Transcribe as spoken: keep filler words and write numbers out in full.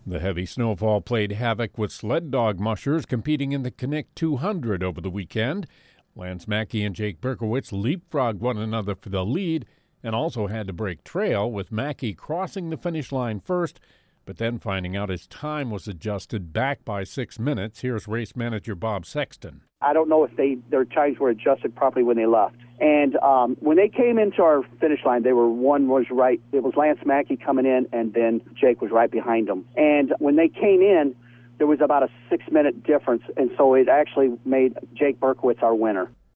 The heavy snowfall played havoc with sled dog mushers competing in the Connect two hundred over the weekend. Lance Mackey and Jake Berkowitz leapfrogged one another for the lead and also had to break trail, with Mackey crossing the finish line first, but then finding out his time was adjusted back by six minutes. Here's race manager Bob Sexton. I don't know if they their times were adjusted properly when they left. And um, when they came into our finish line, they were one was right. It was Lance Mackey coming in, and then Jake was right behind him. And when they came in, there was about a six-minute difference, and so it actually made Jake Berkowitz our winner.